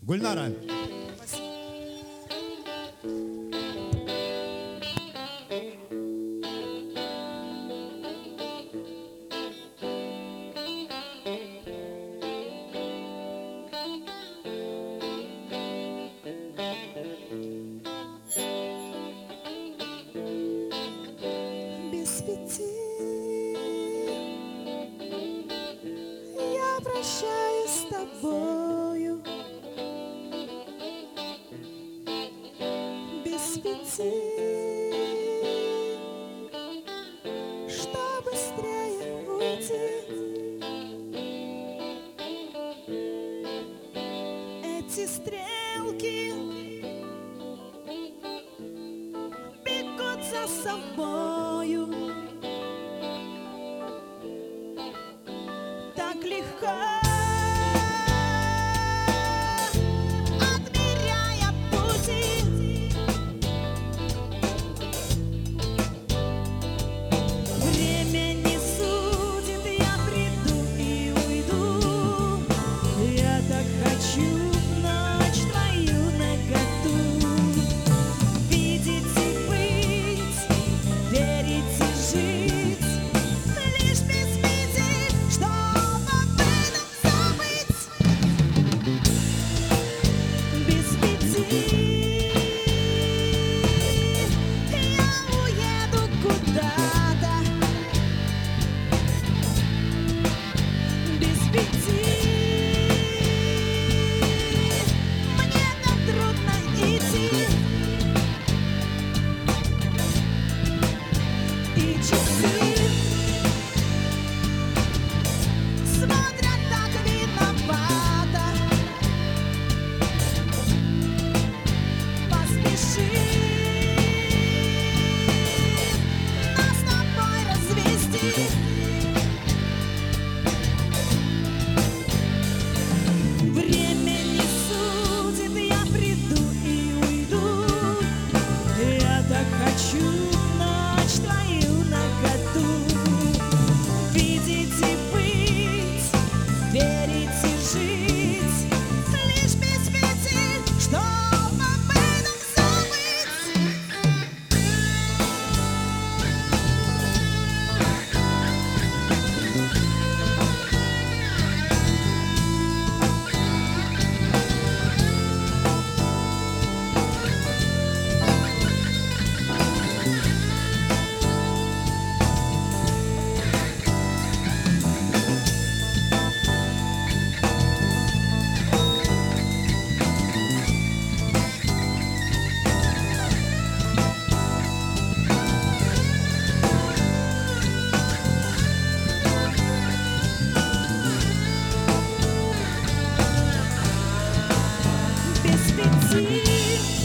Гульнара. Без пяти я прощаюсь с тобою. Без пяти, что быстрее уйти. Эти стрелки бегут за собою. Так легко, отмеряя пути. Время не судит, я приду и уйду. Я так хочу ночь твою наготу. Видеть и быть, верить и жить. Лишь без визит, чтобы об этом забыть. Без пяти я уеду куда-то. Без пяти мне так трудно идти. И часы смотрят так виновато. Поспеши нас с тобой развести. Время не судит, я приду и уйду. Я так хочу ночь твою наготу. Видеть и быть, верить и жить. Лишь без пяти, чтобы об этом забыть. Без пяти